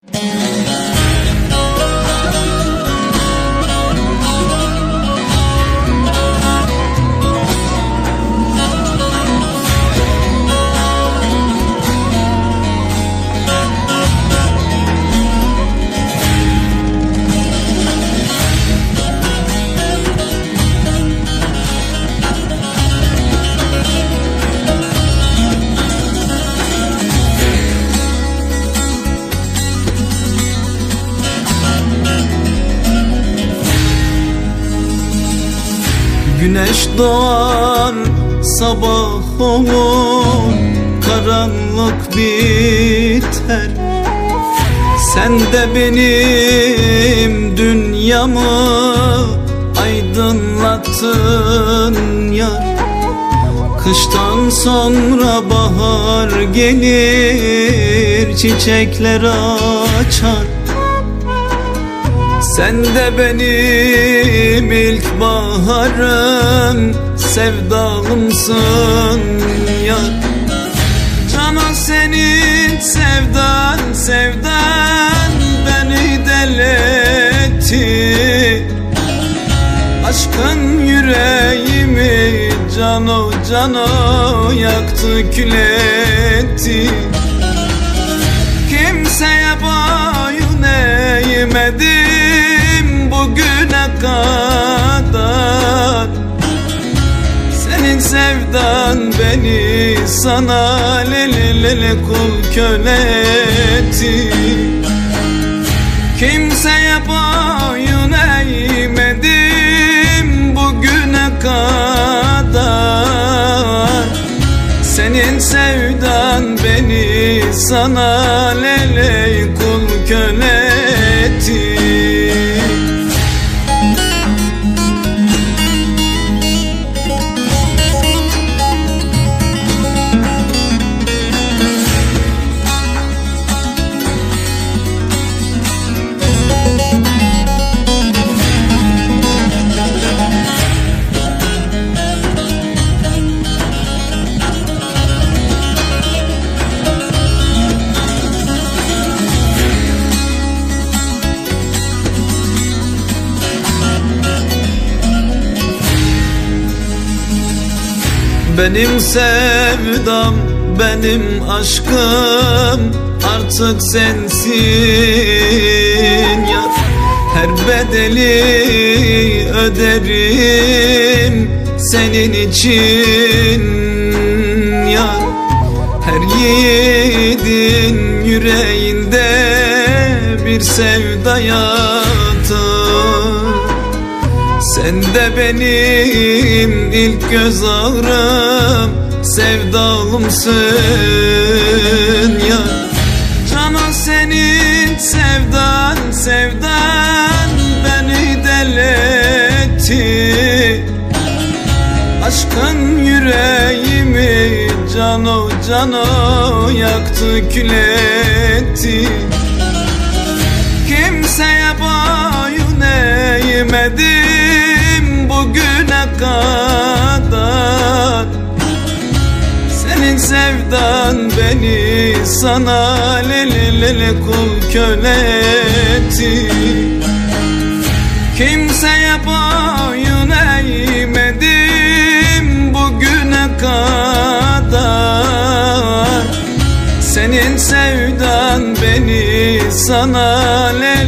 Güneş doğar, sabah olur, karanlık biter. Sen de benim dünyamı aydınlattın yar. Kıştan sonra bahar gelir, çiçekler açar. Sen de benim ilk baharım, sevdalımsın yar. Canan senin sevdan, sevdan beni deli etti. Aşkın yüreğimi cano cano yaktı, kül etti. Kimseye boyun eğmedim bugüne kadar. Senin sevdan beni sana lelelele kul köle etti. Kimseye boyun eğmedim bugüne kadar. Senin sevdan beni sana lele kul köle etti. Benim sevdam, benim aşkım artık sensin ya. Her bedeli öderim senin için ya. Her yiğidin yüreğinde bir sevda yatar. Sen de benim ilk göz ağrım, sevdalımsın ya. Canan senin sevdan, sevdan beni deli etti. Aşkın yüreğimi cano cano yaktı, kül etti. Kimseye boyun eğmedim bugüne kadar. Senin sevdan beni sana lelelele kul köle etti. Kimseye boyun eğmedim bugüne kadar. Senin sevdan beni sana